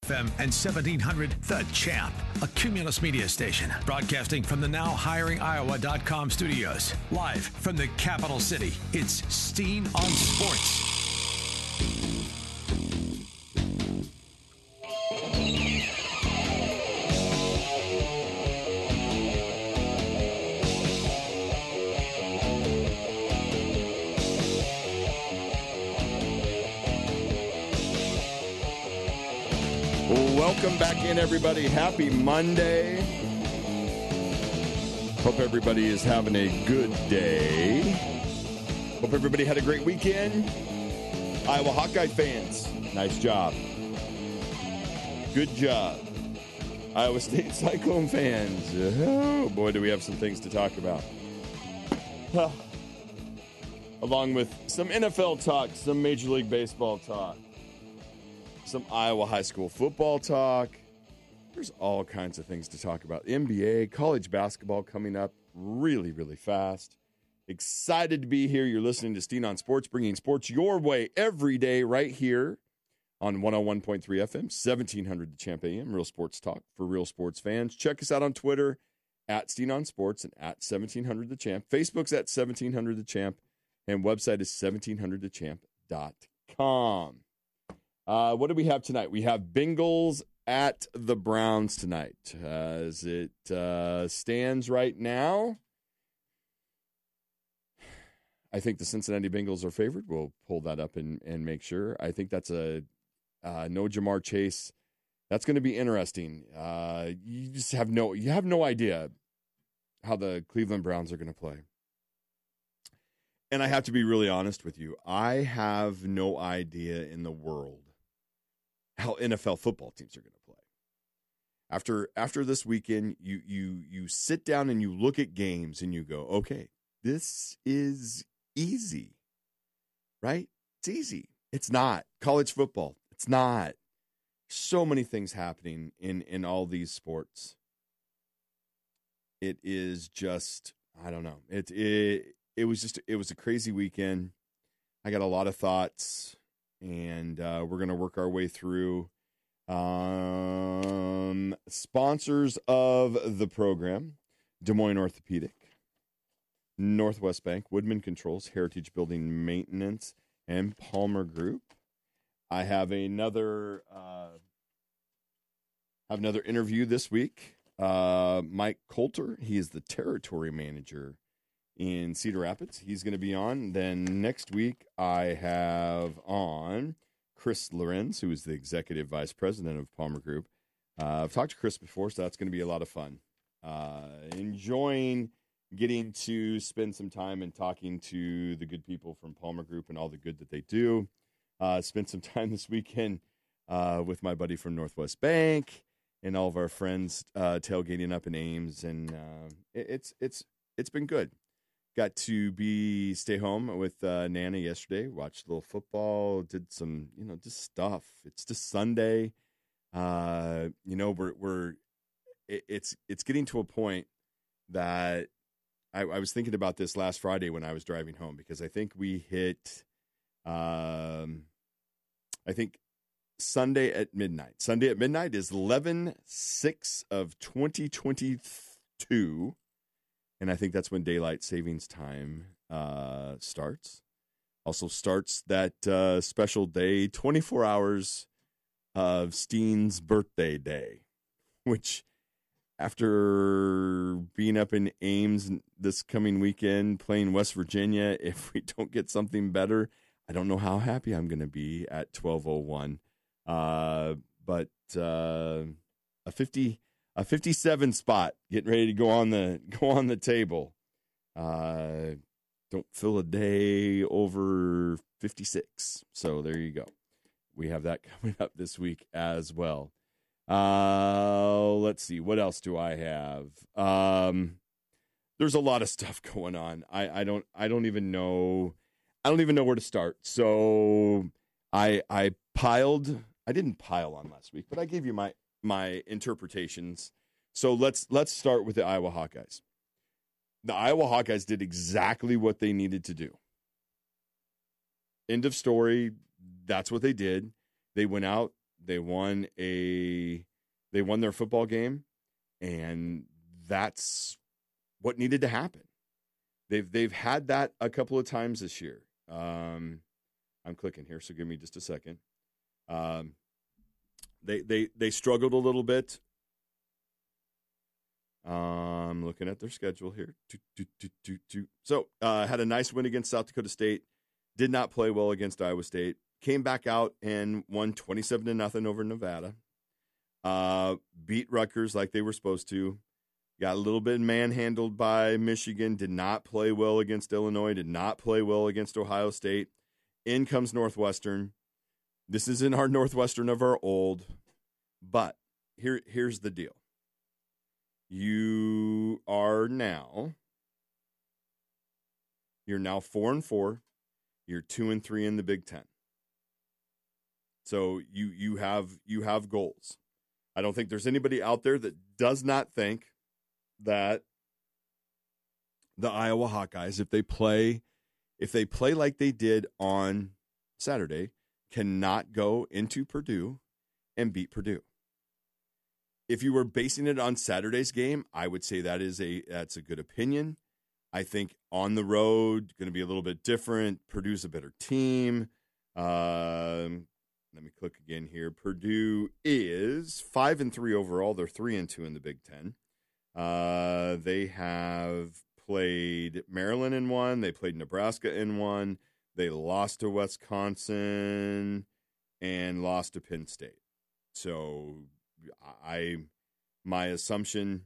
FM and 1700 The Champ, a Cumulus media station, broadcasting from the NowHiringIowa.com studios. Live from the capital city, it's Steen on Sports. Welcome back in, everybody. Happy Monday. Hope everybody is having a good day. Hope everybody had a great weekend. Iowa Hawkeye fans, nice job. Good job. Iowa State Cyclone fans, oh boy, do we have some things to talk about. Along with some NFL talk, some Major League Baseball talk, some Iowa high school football talk. There's all kinds of things to talk about. NBA, college basketball coming up really, really fast. Excited to be here. You're listening to Steen on Sports, bringing sports your way every day right here on 101.3 FM, 1700 The Champ AM, Real Sports Talk for real sports fans. Check us out on Twitter at Steen on Sports and at 1700 The Champ. Facebook's at 1700 The Champ, and website is 1700thechamp.com. What do we have tonight? We have Bengals at the Browns tonight. As it stands right now, I think the Cincinnati Bengals are favored. We'll pull that up and make sure. I think that's no Jamar Chase. That's going to be interesting. You just have no idea how the Cleveland Browns are going to play. And I have to be really honest with you. I have no idea in the world how NFL football teams are going to play. After this weekend, you sit down and you look at games and you go, okay, this is easy, right? It's easy. It's not. College football, it's not. So many things happening in all these sports. It is just, I don't know. It was a crazy weekend. I got a lot of thoughts. And we're going to work our way through sponsors of the program: Des Moines Orthopedic, Northwest Bank, Woodman Controls, Heritage Building Maintenance, and Palmer Group. I have another interview this week. Mike Coulter, he is the territory manager in Cedar Rapids. He's going to be on. Then next week, I have on Chris Lorenz, who is the executive vice president of Palmer Group. I've talked to Chris before, so that's going to be a lot of fun. Enjoying getting to spend some time and talking to the good people from Palmer Group and all the good that they do. Spent some time this weekend with my buddy from Northwest Bank and all of our friends tailgating up in Ames, and it's been good. Got to stay home with Nana yesterday, watched a little football, did some, just stuff. It's just Sunday. It's getting to a point that I was thinking about this last Friday when I was driving home, because I think we hit, Sunday at midnight. Sunday at midnight is 11/6 of 2022. And I think that's when daylight savings time starts. Also starts that special day, 24 hours of Steen's birthday day, which after being up in Ames this coming weekend, playing West Virginia, if we don't get something better, I don't know how happy I'm going to be at 12:01. But a 57 spot getting ready to go on the table. Don't fill a day over 56. So there you go. We have that coming up this week as well. Let's see. What else do I have? There's a lot of stuff going on. I don't even know where to start. So I didn't pile on last week, but I gave you my interpretations. So let's start with the Iowa Hawkeyes. The Iowa Hawkeyes did exactly what they needed to do. End of story. That's what they did. They went out. They won their football game, and that's what needed to happen. They've had that a couple of times this year. I'm clicking here, so give me just a second. They struggled a little bit. I'm looking at their schedule here. So had a nice win against South Dakota State. Did not play well against Iowa State. Came back out and won 27-0 over Nevada. Beat Rutgers like they were supposed to. Got a little bit manhandled by Michigan. Did not play well against Illinois. Did not play well against Ohio State. In comes Northwestern. This isn't our Northwestern of our old. But here's the deal. You're now 4-4. You're 2-3 in the Big Ten. So you have goals. I don't think there's anybody out there that does not think that the Iowa Hawkeyes, if they play like they did on Saturday, cannot go into Purdue and beat Purdue. If you were basing it on Saturday's game, I would say that's a good opinion. I think on the road, going to be a little bit different. Purdue's a better team. Let me click again here. Purdue is 5-3 overall. They're 3-2 in the Big Ten. They have played Maryland in one. They played Nebraska in one. They lost to Wisconsin and lost to Penn State. So my assumption,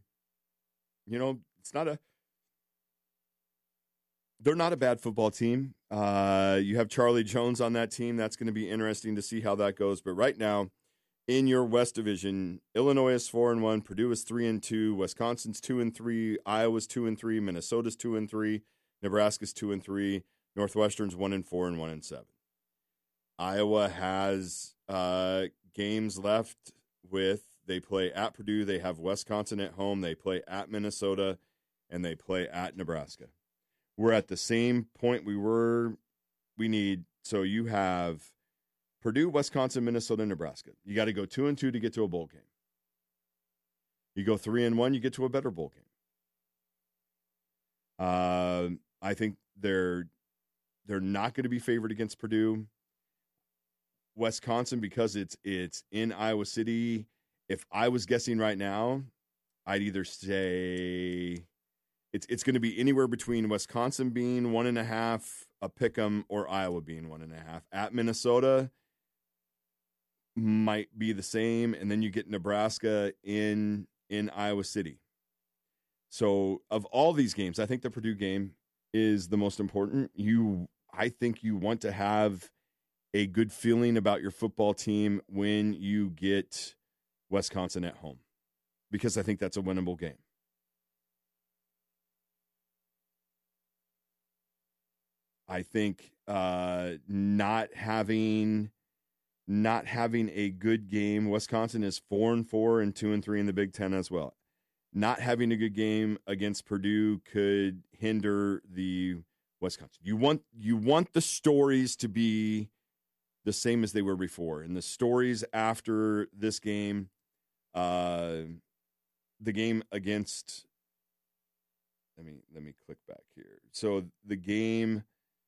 they're not a bad football team. You have Charlie Jones on that team. That's going to be interesting to see how that goes. But right now, in your West Division, Illinois is 4-1, Purdue is 3-2, Wisconsin's 2-3, Iowa's 2-3, Minnesota's 2-3, Nebraska's 2-3, Northwestern's 1-4 and 1-7. Iowa has games left with. They play at Purdue, they have Wisconsin at home, they play at Minnesota, and they play at Nebraska. We're at the same point so you have Purdue, Wisconsin, Minnesota, Nebraska. You got to go 2-2 to get to a bowl game. You go 3-1, you get to a better bowl game. I think they're not going to be favored against Purdue. Wisconsin, because it's in Iowa City. If I was guessing right now, I'd either say it's going to be anywhere between Wisconsin being 1.5, a pick'em, or Iowa being 1.5. At Minnesota might be the same, and then you get Nebraska in Iowa City. So of all these games, I think the Purdue game is the most important. I think you want to have a good feeling about your football team when you get Wisconsin at home, because I think that's a winnable game. I think not having a good game. Wisconsin is 4-4 and 2-3 in the Big Ten as well. Not having a good game against Purdue could hinder the Wisconsin. You want the stories to be the same as they were before, and the stories after this game, the game against. Let me click back here. So the game.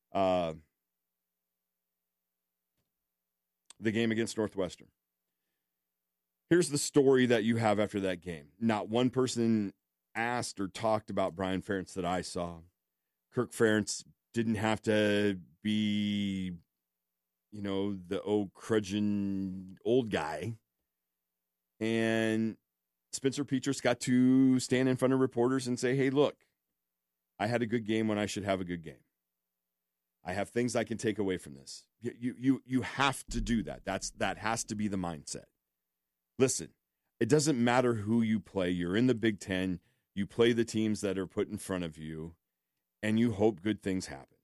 The game against Northwestern. Here's the story that you have after that game. Not one person asked or talked about Brian Ferentz that I saw. Kirk Ferentz didn't have to be, the curmudgeon old guy. And Spencer Petras got to stand in front of reporters and say, hey, look, I had a good game when I should have a good game. I have things I can take away from this. You have to do that. That has to be the mindset. Listen, it doesn't matter who you play. You're in the Big Ten. You play the teams that are put in front of you, and you hope good things happen.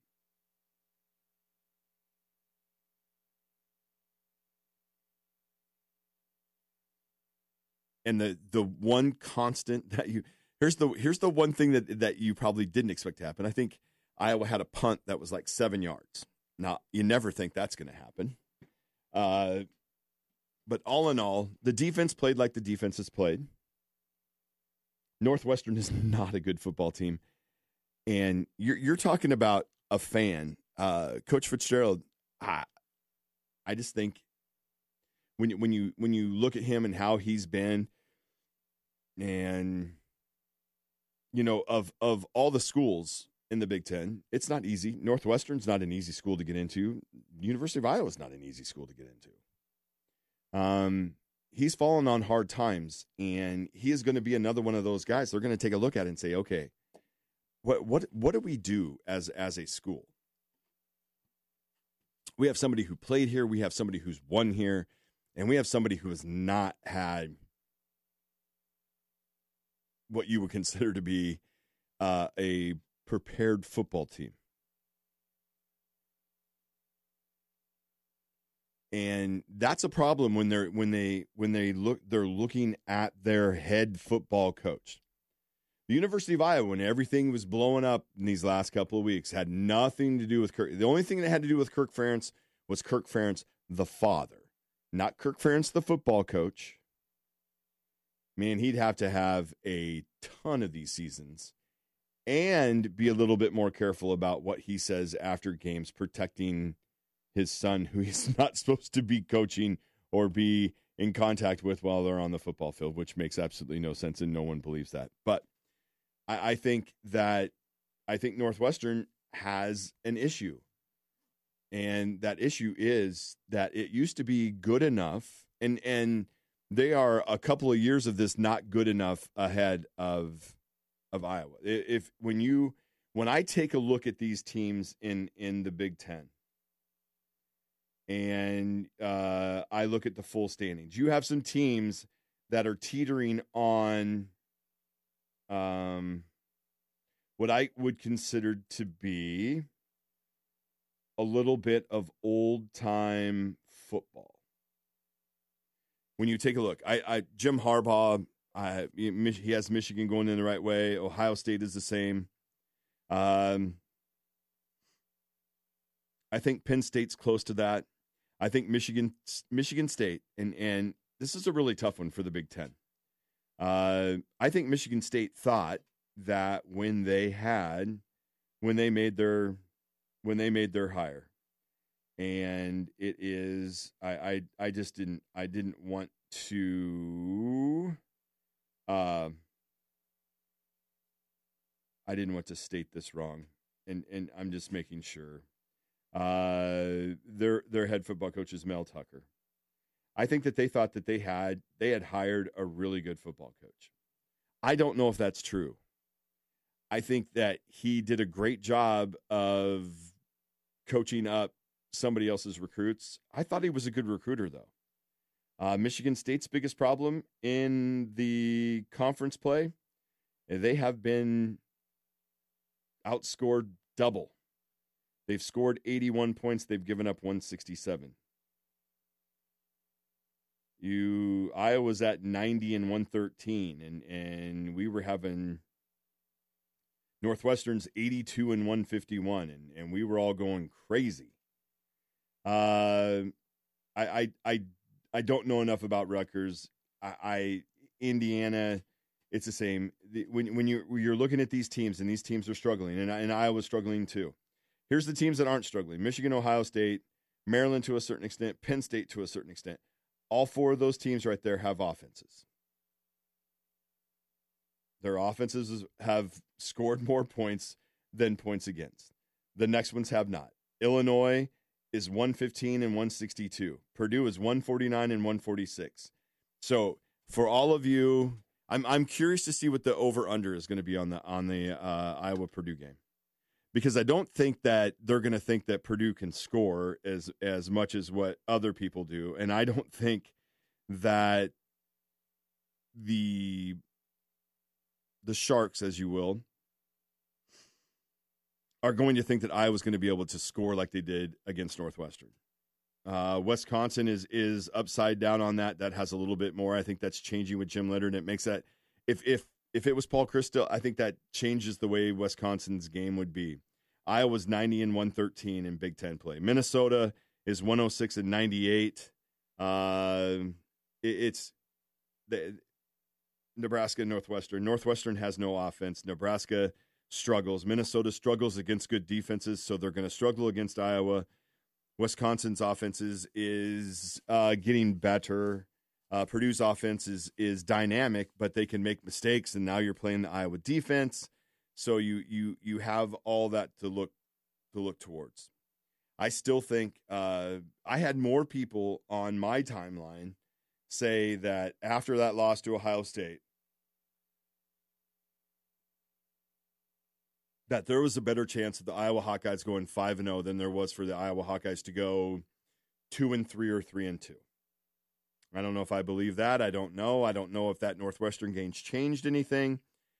And the one constant that here's the one thing that you probably didn't expect to happen. I think Iowa had a punt that was like 7 yards. Now, you never think that's going to happen. But all in all, the defense played like the defense has played. Northwestern is not a good football team. And you're talking about a fan. Coach Fitzgerald, I just think when you look at him and how he's been, and of all the schools in the Big Ten, it's not easy. Northwestern's not an easy school to get into. University of Iowa is not an easy school to get into. He's fallen on hard times, and he is going to be another one of those guys. They're going to take a look at it and say, okay, what do we do as a school? We have somebody who played here. We have somebody who's won here, and we have somebody who has not had what you would consider to be a prepared football team. And that's a problem when they're looking at their head football coach. The University of Iowa, when everything was blowing up in these last couple of weeks, had nothing to do with Kirk. The only thing that had to do with Kirk Ferentz was Kirk Ferentz, the father, not Kirk Ferentz, the football coach. Man, he'd have to have a ton of these seasons and be a little bit more careful about what he says after games, protecting his son, who he's not supposed to be coaching or be in contact with while they're on the football field, which makes absolutely no sense, and no one believes that. But I think Northwestern has an issue, and that issue is that it used to be good enough, and they are a couple of years of this not good enough ahead of Iowa. When I take a look at these teams in the Big Ten, and I look at the full standings, you have some teams that are teetering on what I would consider to be a little bit of old-time football. When you take a look, Jim Harbaugh, he has Michigan going in the right way. Ohio State is the same. I think Penn State's close to that. I think Michigan State, and this is a really tough one for the Big Ten. I think Michigan State thought that when they made their hire, and it is I didn't want to state this wrong, and I'm just making sure. Their head football coach is Mel Tucker. I think that they thought that they had hired a really good football coach. I don't know if that's true. I think that he did a great job of coaching up somebody else's recruits. I thought he was a good recruiter, though. Michigan State's biggest problem in the conference play, they have been outscored double. They've scored 81 points. They've given up 167. Iowa's at 90 and 113, and we were having Northwestern's 82 and 151, and we were all going crazy. I don't know enough about Rutgers. Indiana, it's the same. When you're looking at these teams, and these teams are struggling, and Iowa's struggling too. Here's the teams that aren't struggling: Michigan, Ohio State, Maryland to a certain extent, Penn State to a certain extent. All four of those teams right there have offenses. Their offenses have scored more points than points against. The next ones have not. Illinois is 115 and 162. Purdue is 149 and 146. So for all of you, I'm curious to see what the over/under is going to be on the Iowa Purdue game, because I don't think that they're going to think that Purdue can score as much as what other people do, and I don't think that the Sharks, as you will, are going to think that Iowa's going to be able to score like they did against Northwestern. Wisconsin is upside down on that. That has a little bit more. I think that's changing with Jim Leonard. It makes that, if it was Paul Christel, I think that changes the way Wisconsin's game would be. Iowa's 90 and 113 in Big Ten play. Minnesota is 106 and 98. It's the Nebraska and Northwestern. Northwestern has no offense. Nebraska struggles. Minnesota struggles against good defenses, so they're going to struggle against Iowa. Wisconsin's offense is getting better. Purdue's offense is dynamic, but they can make mistakes, and now you're playing the Iowa defense. So you have all that to look towards. I still think I had more people on my timeline say that after that loss to Ohio State, that there was a better chance of the Iowa Hawkeyes going 5-0 than there was for the Iowa Hawkeyes to go 2-3 or 3-2. I don't know if I believe that. I don't know. I don't know if that Northwestern game's changed anything.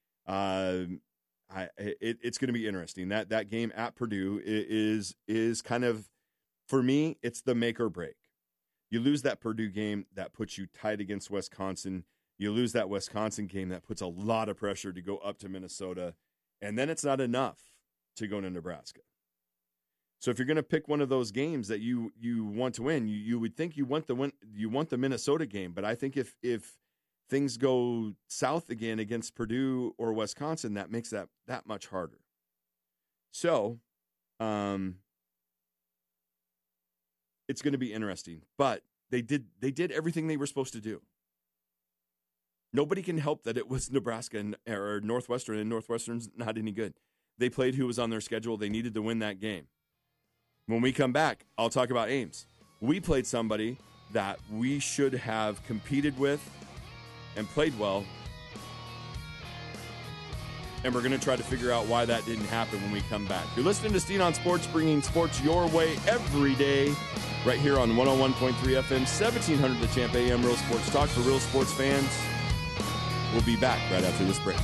It's going to be interesting. That game at Purdue is kind of, for me, it's the make or break. You lose that Purdue game, that puts you tight against Wisconsin. You lose that Wisconsin game, that puts a lot of pressure to go up to Minnesota. And then it's not enough to go to Nebraska. So if you're going to pick one of those games that you want to win, you would think you want the Minnesota game. But I think if things go south again against Purdue or Wisconsin, that makes that much harder. So it's going to be interesting. But they did everything they were supposed to do. Nobody can help that it was Nebraska or Northwestern, and Northwestern's not any good. They played who was on their schedule. They needed to win that game. When we come back, I'll talk about Ames. We played somebody that we should have competed with and played well, and we're going to try to figure out why that didn't happen when we come back. You're listening to Steen on Sports, bringing sports your way every day, right here on 101.3 FM, 1700 The Champ AM, Real Sports Talk for real sports fans. We'll be back right after this break.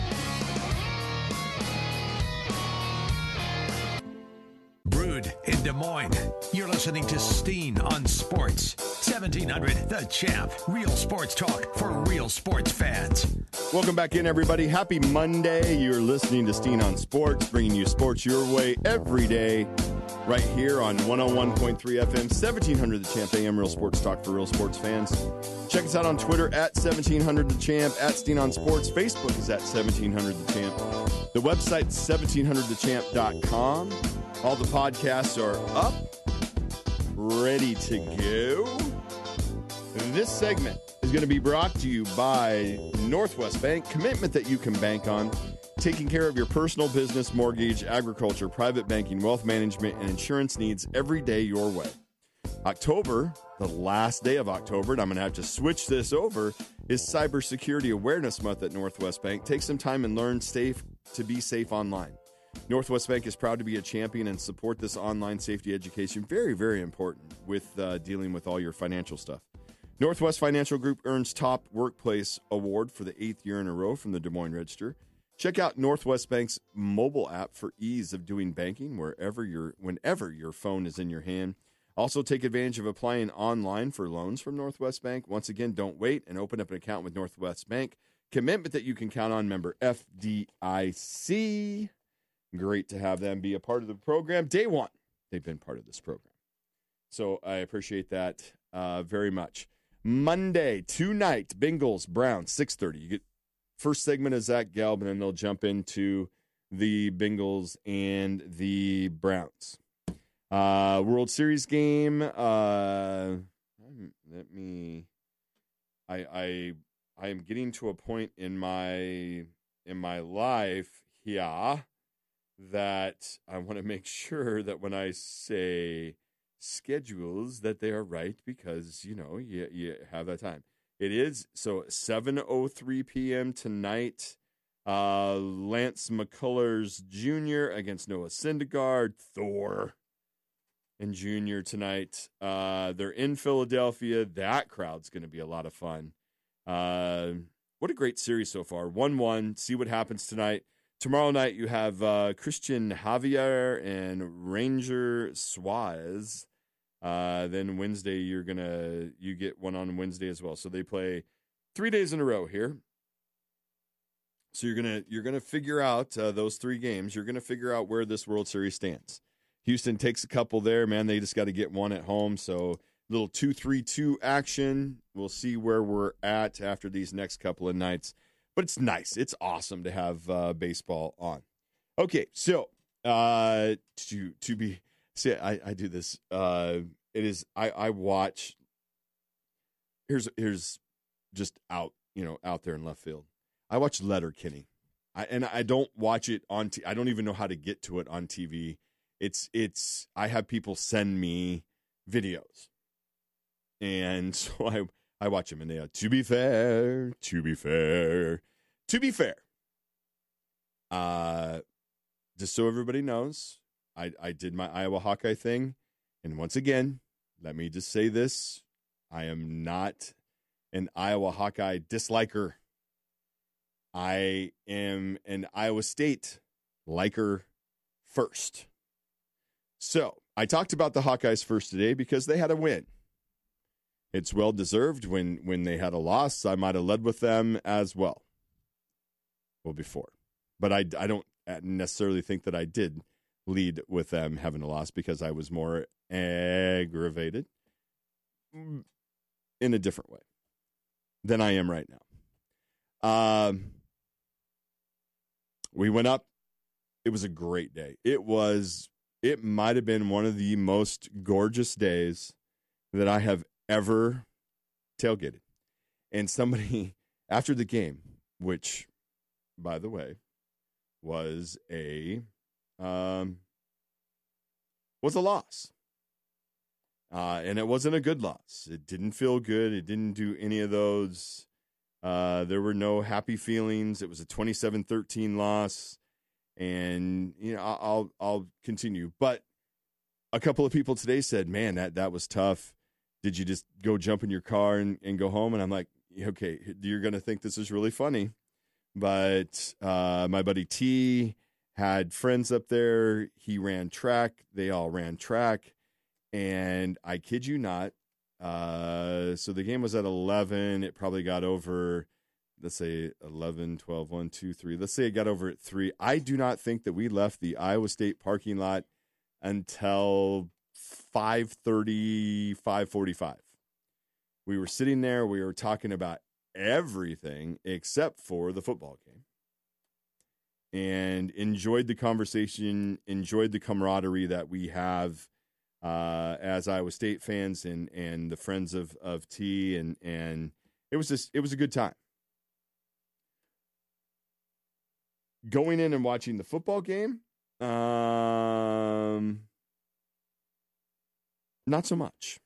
Brewed in Des Moines, you're listening to Steen on Sports. 1700 The Champ. Real sports talk for real sports fans. Welcome back in, everybody. Happy Monday. You're listening to Steen on Sports, bringing you sports your way every day, right here on 101.3 FM, 1700 The Champ AM, Real Sports Talk for real sports fans. Check us out on Twitter at 1700 The Champ, at Steen on Sports. Facebook is at 1700 The Champ. The website's 1700thechamp.com. All the podcasts are up, ready to go. This segment is going to be brought to you by Northwest Bank, commitment that you can bank on, taking care of your personal, business, mortgage, agriculture, private banking, wealth management, and insurance needs every day your way. October, the last day of October, and I'm going to have to switch this over, is Cybersecurity Awareness Month at Northwest Bank. Take some time and learn to be safe online. Northwest Bank is proud to be a champion and support this online safety education. Very, very important with dealing with all your financial stuff. Northwest Financial Group earns Top Workplace Award for the 8th year in a row from the Des Moines Register. Check out Northwest Bank's mobile app for ease of doing banking whenever your phone is in your hand. Also, take advantage of applying online for loans from Northwest Bank. Once again, don't wait and open up an account with Northwest Bank. Commitment that you can count on, member FDIC. Great to have them be a part of the program. Day one, they've been part of this program. So I appreciate that very much. Monday, tonight, Bengals, Browns, 6:30. You get first segment of Zach Gelb, and then they'll jump into the Bengals and the Browns. World Series game. I am getting to a point in my life here that I want to make sure that when I say schedules that they are right, because you have that time. It is so 7:03 p.m. tonight. Lance McCullers Jr. against Noah Syndergaard, Thor, and Jr. tonight. They're in Philadelphia. That crowd's going to be a lot of fun. What a great series so far. 1-1. See what happens tonight. Tomorrow night you have Christian Javier and Ranger Suarez. Then Wednesday you get one on Wednesday as well. So they play 3 days in a row here. So you're gonna figure out those 3 games. You're gonna figure out where this World Series stands. Houston takes a couple there, man. They just got to get one at home. So Little 2-3-2 action. We'll see where we're at after these next couple of nights. But it's nice. It's awesome to have baseball on. Okay, so I do this. It is I watch. Here's just out there in left field. I watch Letterkenny. I don't watch it on I don't even know how to get to it on TV. It's I have people send me videos. And so I watch them, and they are, to be fair. Just so everybody knows, I did my Iowa Hawkeye thing. And once again, let me just say this. I am not an Iowa Hawkeye disliker. I am an Iowa State liker first. So I talked about the Hawkeyes first today because they had a win. It's well-deserved. When they had a loss, I might have led with them as well. Well, before. But I don't necessarily think that I did lead with them having a loss because I was more aggravated in a different way than I am right now. We went up. It was a great day. It might have been one of the most gorgeous days that I have ever tailgated. And somebody after the game, which, by the way, was a loss. And it wasn't a good loss. It didn't feel good. It didn't do any of those. There were no happy feelings. It was a 27-13 loss. And I'll continue. But a couple of people today said, man, that was tough. Did you just go jump in your car and go home? And I'm like, okay, you're going to think this is really funny. But my buddy T had friends up there. He ran track. They all ran track. And I kid you not, so the game was at 11. It probably got over, let's say 11, 12, 1, 2, 3. Let's say it got over at 3. I do not think that we left the Iowa State parking lot until 5:30, 5:45. We were sitting there. We were talking about everything except for the football game. And enjoyed the conversation, enjoyed the camaraderie that we have as Iowa State fans and the friends of T. And it was a good time. Going in and watching the football game, not so much.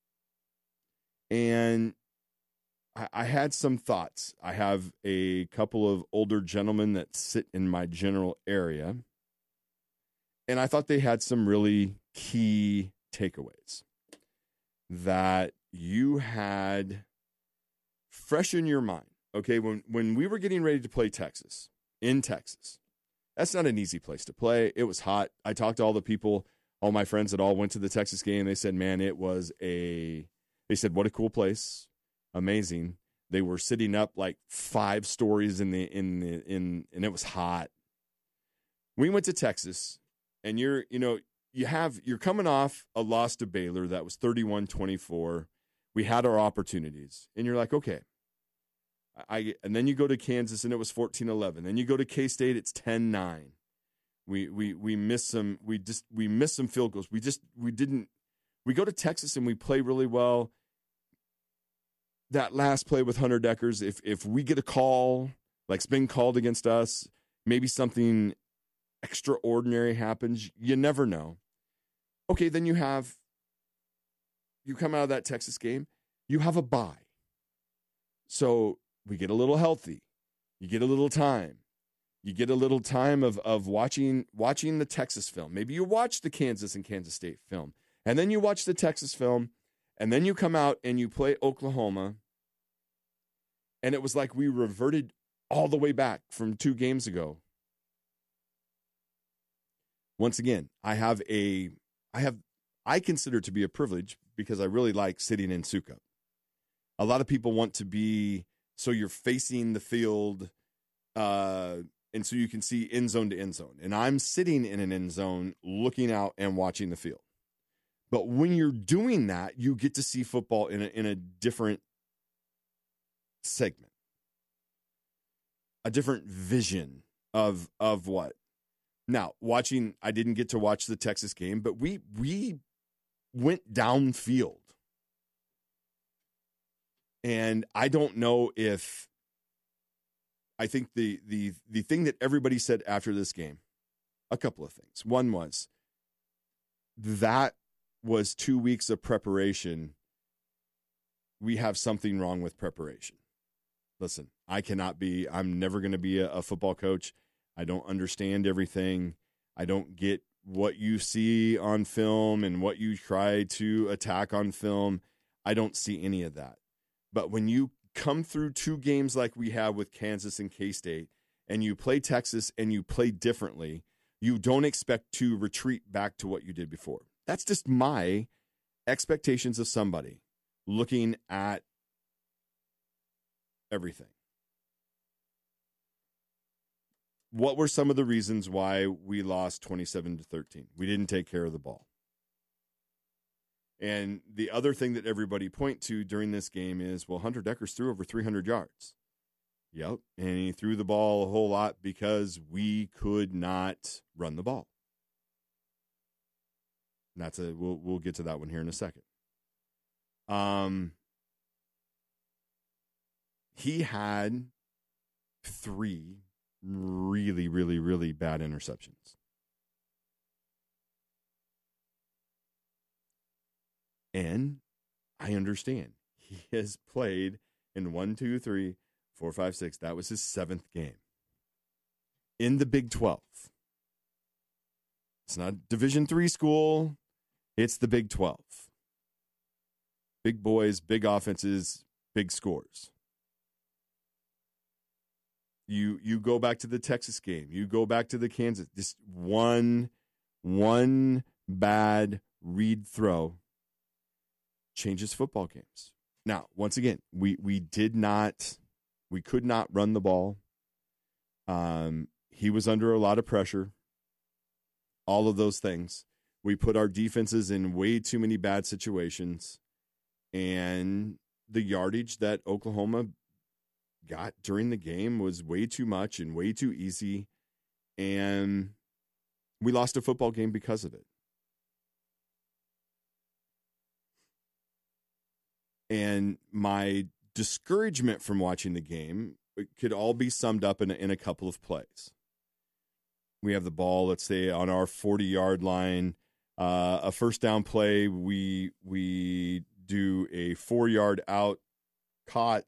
And I had some thoughts. I have a couple of older gentlemen that sit in my general area, and I thought they had some really key takeaways that you had fresh in your mind. Okay, when we were getting ready to play Texas, in Texas, that's not an easy place to play. It was hot. I talked to all the people, all my friends that all went to the Texas game. They said, man, they said, what a cool place. Amazing. They were sitting up like 5 stories and it was hot. We went to Texas, and you're coming off a loss to Baylor that was 31-24. We had our opportunities, and you're like, okay. And then you go to Kansas, and it was 14-11. Then you go to K-State, it's 10-9. We missed some. We missed some field goals. We go to Texas and we play really well. That last play with Hunter Deckers, if we get a call like's been called against us, maybe something extraordinary happens. You never know. Okay, then you come out of that Texas game, you have a bye. So we get a little healthy. You get a little time. You get a little time of watching the Texas film. Maybe you watch the Kansas and Kansas State film, and then you watch the Texas film, and then you come out and you play Oklahoma. And it was like we reverted all the way back from 2 games ago. Once again, I consider it to be a privilege because I really like sitting in Sukkot. A lot of people want to be, so you're facing the field, and so you can see end zone to end zone. And I'm sitting in an end zone looking out and watching the field. But when you're doing that, you get to see football in a different segment, a different vision of what. Now, I didn't get to watch the Texas game, but we went downfield. And I don't know if, I think the thing that everybody said after this game, a couple of things. One was, that was 2 weeks of preparation. We have something wrong with preparation. Listen, I'm never going to be a football coach. I don't understand everything. I don't get what you see on film and what you try to attack on film. I don't see any of that. But when you come through 2 games like we have with Kansas and K-State, and you play Texas and you play differently, you don't expect to retreat back to what you did before. That's just my expectations of somebody looking at everything. What were some of the reasons why we lost 27-13? We didn't take care of the ball. And the other thing that everybody point to during this game is, well, Hunter Dekkers threw over 300 yards. Yep, and he threw the ball a whole lot because we could not run the ball. And we'll get to that one here in a second. He had 3 really, really, really bad interceptions. And I understand. He has played in 1, 2, 3, 4, 5, 6. That was his 7th game in the Big 12. It's not Division III school. It's the Big 12. Big boys, big offenses, big scores. You go back to the Texas game. You go back to the Kansas. This one bad read throw changes football games. Now, once again, we could not run the ball. He was under a lot of pressure. All of those things. We put our defenses in way too many bad situations. And the yardage that Oklahoma got during the game was way too much and way too easy. And we lost a football game because of it. And my discouragement from watching the game could all be summed up in a couple of plays. We have the ball, let's say, on our 40-yard line. A first down play, we do a 4-yard out, caught,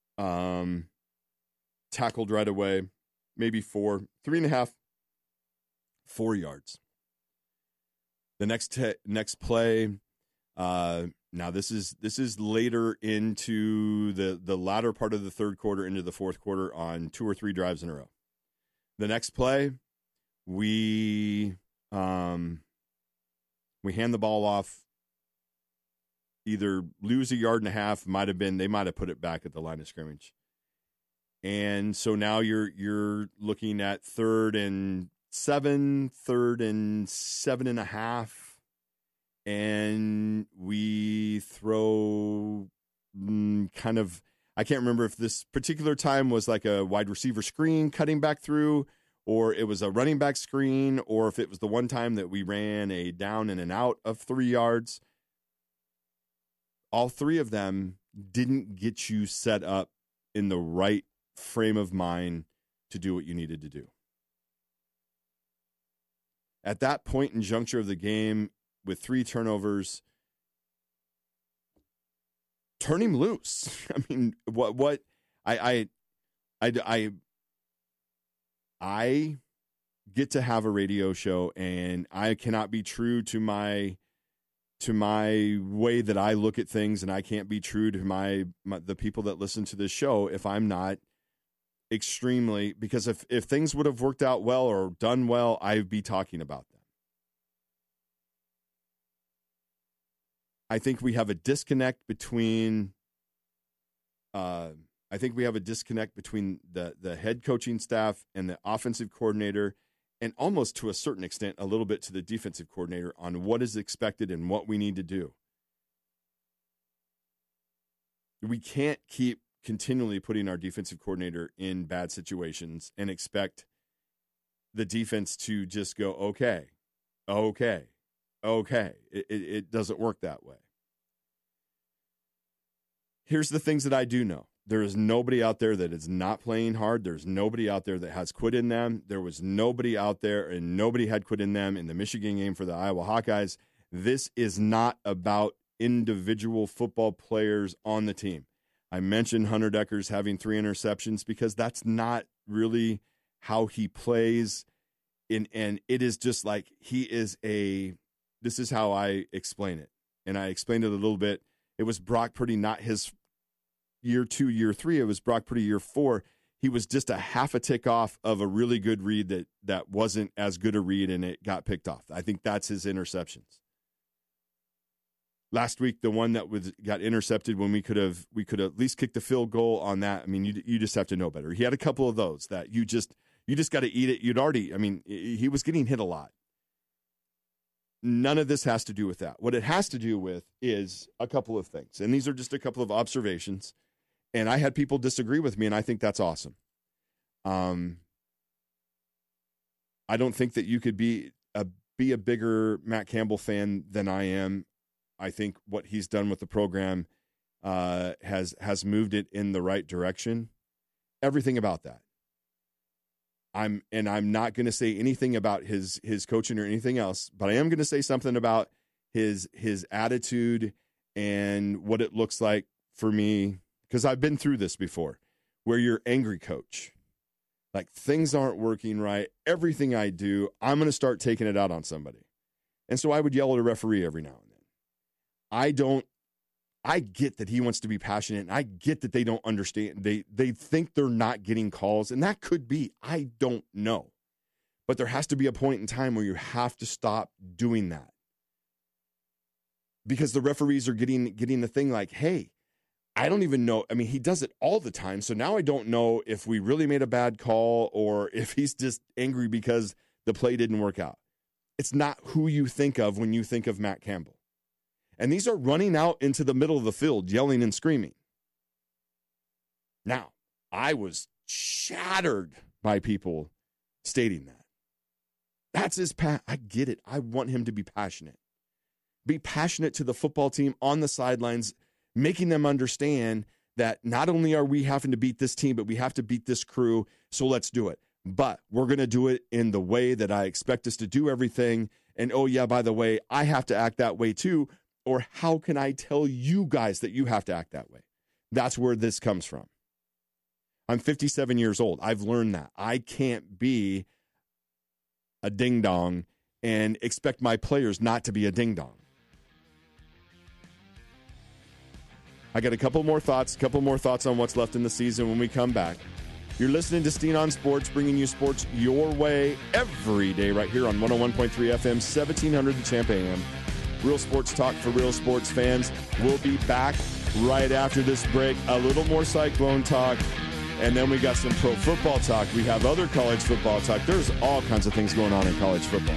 tackled right away, maybe 3.5, 4 yards. The next play, now this is later into the latter part of the third quarter into the fourth quarter on 2 or 3 drives in a row. The next play, we hand the ball off, either lose 1.5 yards, they might have put it back at the line of scrimmage. And so now you're looking at 3rd and 7, 3rd and 7.5. And we throw kind of, I can't remember if this particular time was like a wide receiver screen cutting back through, or it was a running back screen, or if it was the one time that we ran a down and an out of 3 yards. All 3 of them didn't get you set up in the right frame of mind to do what you needed to do. At that point in juncture of the game, with 3 turnovers, turn him loose. I mean, what I get to have a radio show, and I cannot be true to my way that I look at things, and I can't be true to the people that listen to this show if I'm not extremely, because if things would have worked out well or done well, I'd be talking about them. I think we have a disconnect between the head coaching staff and the offensive coordinator, and almost to a certain extent, a little bit to the defensive coordinator on what is expected and what we need to do. We can't keep continually putting our defensive coordinator in bad situations and expect the defense to just go, okay. It doesn't work that way. Here's the things that I do know. There is nobody out there that is not playing hard. There's nobody out there that has quit in them. There was nobody out there, and nobody had quit in them in the Michigan game for the Iowa Hawkeyes. This is not about individual football players on the team. I mentioned Hunter Dekkers having 3 interceptions because that's not really how he plays. And it is just like this is how I explain it. And I explained it a little bit. It was Brock Purdy, not his year 2, year 3. It was Brock Purdy year 4. He was just a half a tick off of a really good read that wasn't as good a read, and it got picked off. I think that's his interceptions. Last week, the one that got intercepted when we could have at least kicked the field goal on that. I mean, you just have to know better. He had a couple of those that you just got to eat it. He was getting hit a lot. None of this has to do with that. What it has to do with is a couple of things. And these are just a couple of observations. And I had people disagree with me, and I think that's awesome. I don't think that you could be a bigger Matt Campbell fan than I am. I think what he's done with the program has moved it in the right direction. Everything about that. I'm not going to say anything about his coaching or anything else, but I am going to say something about his attitude and what it looks like for me, because I've been through this before, where you're angry coach. Like, things aren't working right. Everything I do, I'm going to start taking it out on somebody. And so I would yell at a referee every now and then. I get that he wants to be passionate, and I get that they don't understand. They think they're not getting calls, and that could be. I don't know. But there has to be a point in time where you have to stop doing that. Because the referees are getting the thing like, hey, I don't even know. I mean, he does it all the time, so now I don't know if we really made a bad call or if he's just angry because the play didn't work out. It's not who you think of when you think of Matt Campbell. And these are running out into the middle of the field, yelling and screaming. Now, I was shattered by people stating that. That's his path. I get it. I want him to be passionate. Be passionate to the football team on the sidelines, making them understand that not only are we having to beat this team, but we have to beat this crew, so let's do it. But we're going to do it in the way that I expect us to do everything. And, oh, yeah, by the way, I have to act that way too. Or how can I tell you guys that you have to act that way? That's where this comes from. I'm 57 years old. I've learned that. I can't be a ding-dong and expect my players not to be a ding-dong. I got a couple more thoughts on what's left in the season when we come back. You're listening to Steen on Sports, bringing you sports your way every day right here on 101.3 FM, 1700 The Champ AM. Real sports talk for real sports fans. We'll be back right after this break. A little more Cyclone talk, and then we got some pro football talk. We have other college football talk. There's all kinds of things going on in college football.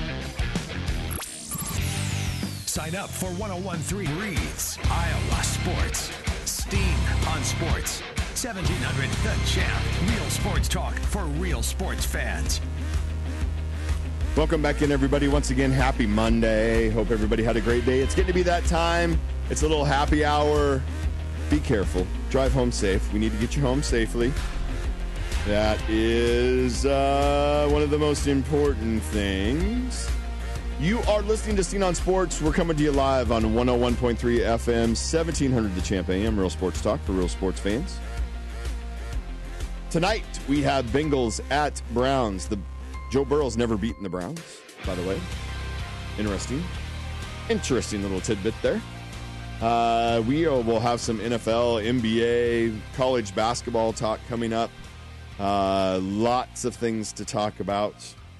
Sign up for 101.3 Reads Iowa Sports. Steen on Sports. 1700 The Champ. Real sports talk for real sports fans. Welcome back in, everybody. Once again, happy Monday. Hope everybody had a great day. It's getting to be that time. It's a little happy hour. Be careful. Drive home safe. We need to get you home safely. That is one of the most important things. You are listening to Steen on Sports. We're coming to you live on 101.3 FM, 1700 The Champ AM, real sports talk for real sports fans. Tonight, we have Bengals at Browns. Joe Burrow's never beaten the Browns, by the way. Interesting little tidbit there. We will have some NFL, NBA, college basketball talk coming up. Lots of things to talk about.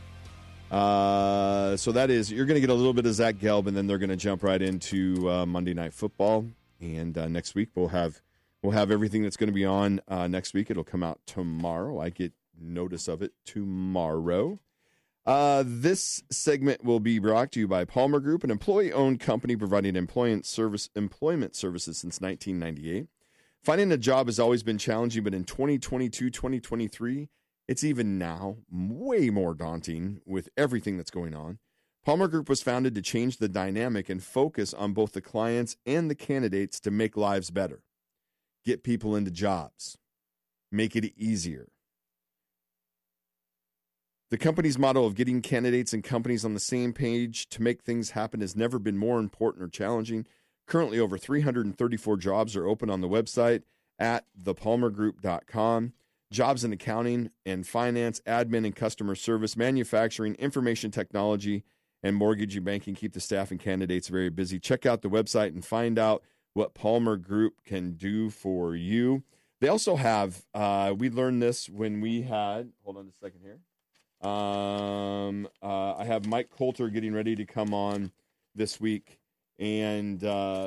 So that is, you're going to get a little bit of Zach Gelb, and then they're going to jump right into Monday Night Football. And next week we'll have everything that's going to be on next week. It'll come out tomorrow. I get notice of it tomorrow. This segment will be brought to you by Palmer Group, an employee-owned company providing employment services since 1998. Finding a job has always been challenging, but in 2022, 2023, it's even now way more daunting with everything that's going on. Palmer Group was founded to change the dynamic and focus on both the clients and the candidates to make lives better. Get people into jobs. Make it easier. The company's motto of getting candidates and companies on the same page to make things happen has never been more important or challenging. Currently, over 334 jobs are open on the website at thepalmergroup.com. Jobs in accounting and finance, admin and customer service, manufacturing, information technology, and mortgage and banking keep the staff and candidates very busy. Check out the website and find out what Palmer Group can do for you. They also have, we learned this when we had, hold on a second here. I have Mike Coulter getting ready to come on this week. And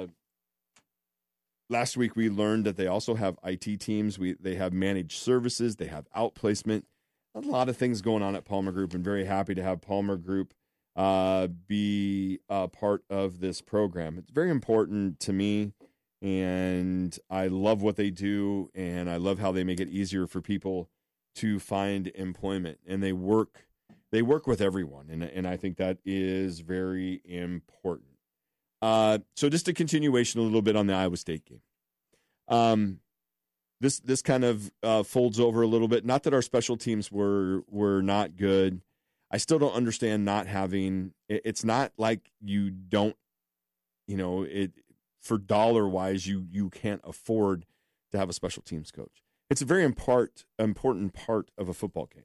last week we learned that they also have IT teams. They have managed services. They have outplacement. A lot of things going on at Palmer Group, and very happy to have Palmer Group be a part of this program. It's very important to me, and I love what they do, and I love how they make it easier for people to find employment, and they work with everyone, and I think that is very important. So just a continuation a little bit on the Iowa State game. This kind of folds over a little bit. Not that our special teams were not good. I still don't understand not having. It's not like you don't, it for dollar wise you can't afford to have a special teams coach. It's a very important part of a football game.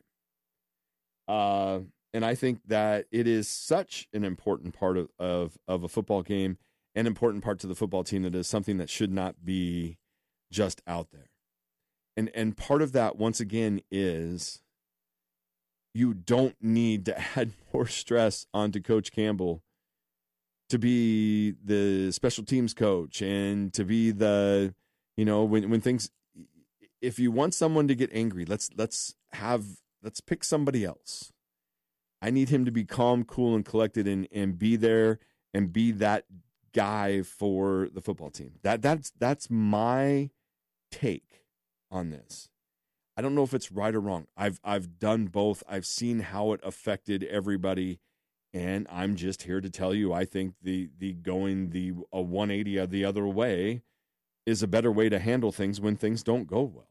And I think that it is such an important part of a football game, an important part to the football team, that is something that should not be just out there. And part of that, once again, is you don't need to add more stress onto Coach Campbell to be the special teams coach and to be the, when things. If you want someone to get angry, let's pick somebody else. I need him to be calm, cool, and collected, and be there and be that guy for the football team. That's my take on this. I don't know if it's right or wrong. I've done both. I've seen how it affected everybody, and I'm just here to tell you I think the going a 180 the other way is a better way to handle things when things don't go well.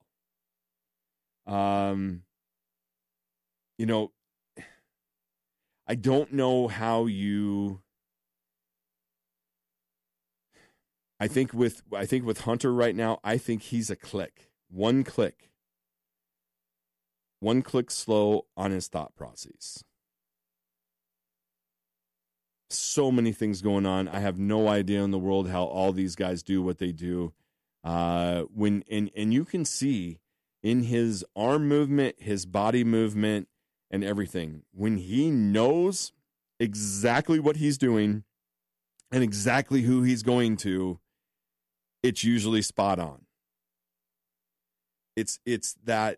I don't know how I think with Hunter right now, I think he's a click. One click slow on his thought process. So many things going on. I have no idea in the world how all these guys do what they do. And you can see in his arm movement, his body movement, and everything, when he knows exactly what he's doing and exactly who he's going to, it's usually spot on. It's that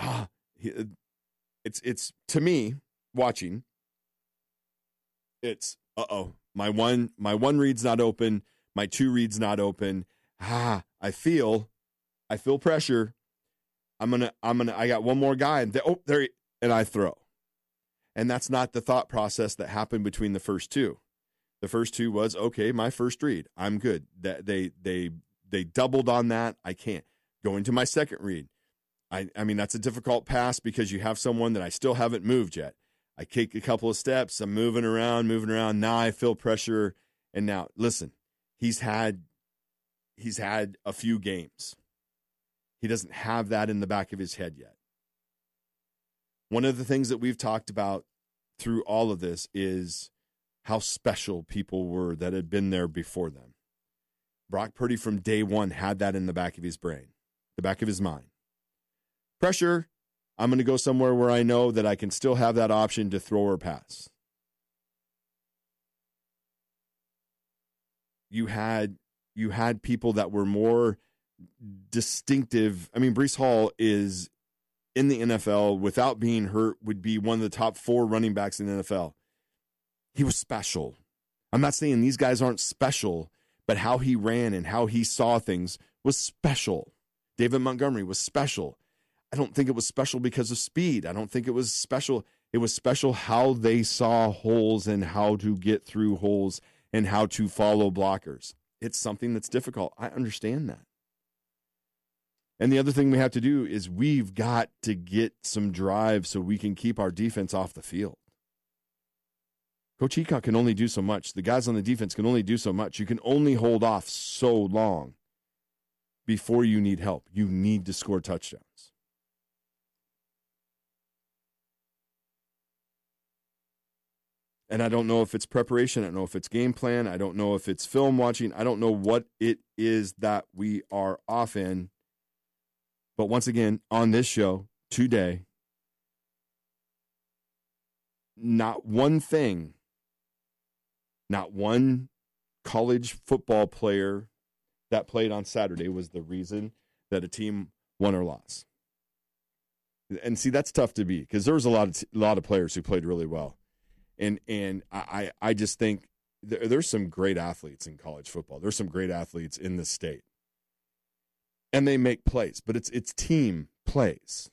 it's to me watching. It's my one read's not open, my two read's not open. I feel pressure. I got one more guy, and there, and I throw. And that's not the thought process that happened between the first two. The first two was, okay, my first read, I'm good. That they doubled on that. I can't go into my second read. I mean, that's a difficult pass because you have someone that I still haven't moved yet. I take a couple of steps. I'm moving around. Now I feel pressure. And now, listen, he's had a few games. He doesn't have that in the back of his head yet. One of the things that we've talked about through all of this is how special people were that had been there before them. Brock Purdy from day one had that in the back of his brain, the back of his mind. Pressure, I'm going to go somewhere where I know that I can still have that option to throw or pass. You had people that were more distinctive. I mean, Breece Hall is in the NFL without being hurt would be one of the top 4 running backs in the NFL. He was special. I'm not saying these guys aren't special, but how he ran and how he saw things was special. David Montgomery was special. I don't think it was special because of speed. I don't think it was special. It was special how they saw holes and how to get through holes and how to follow blockers. It's something that's difficult. I understand that. And the other thing we have to do is we've got to get some drive so we can keep our defense off the field. Coach Heacock can only do so much. The guys on the defense can only do so much. You can only hold off so long before you need help. You need to score touchdowns. And I don't know if it's preparation. I don't know if it's game plan. I don't know if it's film watching. I don't know what it is that we are off in. But once again, on this show today, not one thing, not one college football player that played on Saturday was the reason that a team won or lost. And see, that's tough to beat because there was a lot of players who played really well. And I just think there's some great athletes in college football. There's some great athletes in this state. And they make plays, but it's team plays.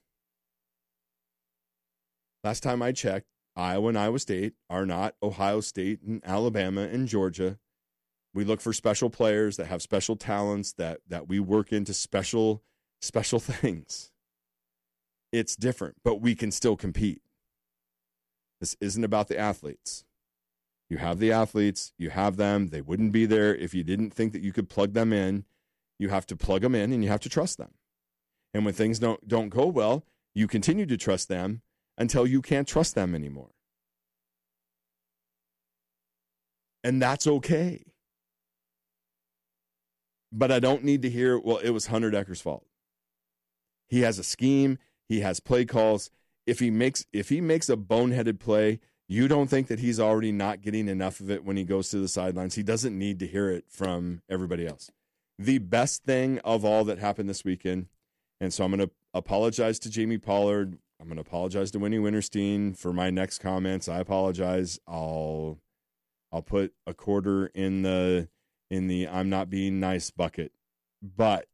Last time I checked, Iowa and Iowa State are not Ohio State and Alabama and Georgia. We look for special players that have special talents that we work into special things. It's different, but we can still compete. This isn't about the athletes. You have the athletes, you have them. They wouldn't be there if you didn't think that you could plug them in. You have to plug them in and you have to trust them. And when things don't go well, you continue to trust them until you can't trust them anymore. And that's okay. But I don't need to hear, well, it was Hunter Decker's fault. He has a scheme. He has play calls. If he makes a boneheaded play, you don't think that he's already not getting enough of it when he goes to the sidelines. He doesn't need to hear it from everybody else. The best thing of all that happened this weekend, and so I'm going to apologize to Jamie Pollard. I'm going to apologize to Winnie Winterstein for my next comments. I apologize. I'll put a quarter in the I'm not being nice bucket. But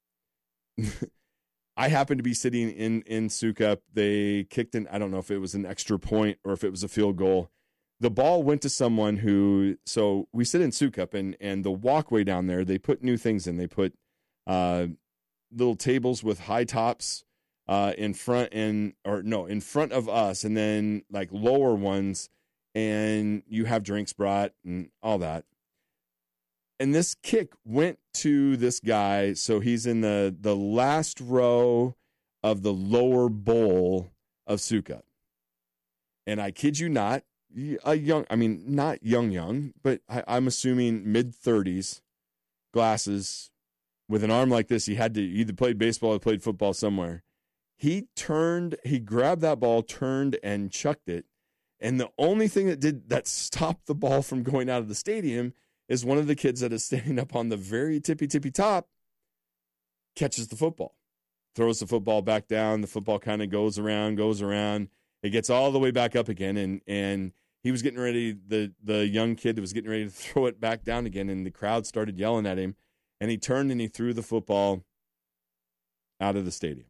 I happened to be sitting in Sukup. They kicked in, I don't know if it was an extra point or if it was a field goal. The ball went to someone who, so we sit in Sukup and the walkway down there, they put new things in. They put little tables with high tops in front of us, and then like lower ones, and you have drinks brought and all that. And this kick went to this guy, so he's in the last row of the lower bowl of Sukup. And I kid you not, not young, but I'm assuming mid-30s, glasses, with an arm like this. He had to either played baseball or played football somewhere. He grabbed that ball, turned, and chucked it. And the only thing that stopped the ball from going out of the stadium is one of the kids that is standing up on the very tippy top catches the football, throws the football back down. The football kind of goes around. It gets all the way back up again, and he was getting ready, the young kid was getting ready to throw it back down again, and the crowd started yelling at him, and he turned and he threw the football out of the stadium.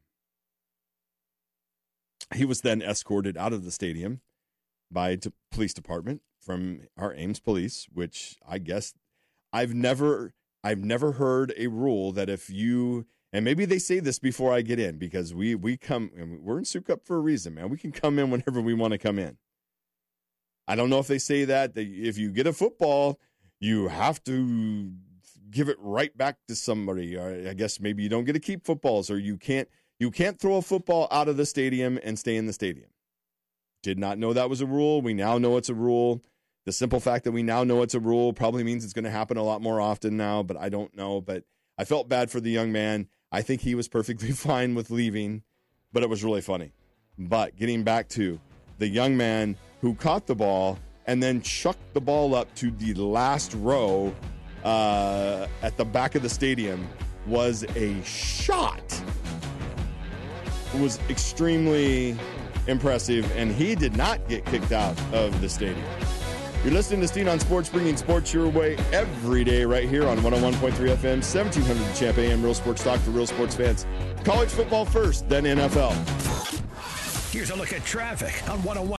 He was then escorted out of the stadium by the police department from our Ames police, which I guess I've never heard a rule that if you, and maybe they say this before I get in, because we're in Sukup for a reason, man. We can come in whenever we want to come in. I don't know if they say that if you get a football, you have to give it right back to somebody. Or I guess maybe you don't get to keep footballs, or you can't throw a football out of the stadium and stay in the stadium. Did not know that was a rule. We now know it's a rule. The simple fact that we now know it's a rule probably means it's going to happen a lot more often now, but I don't know. But I felt bad for the young man. I think he was perfectly fine with leaving, but it was really funny. But getting back to the young man who caught the ball and then chucked the ball up to the last row at the back of the stadium was a shot. was extremely impressive, and he did not get kicked out of the stadium. You're listening to Steen on Sports, bringing sports your way every day right here on 101.3 FM, 1700 The Champ AM, Real Sports Talk for real sports fans. College football first, then NFL. Here's a look at traffic on 101.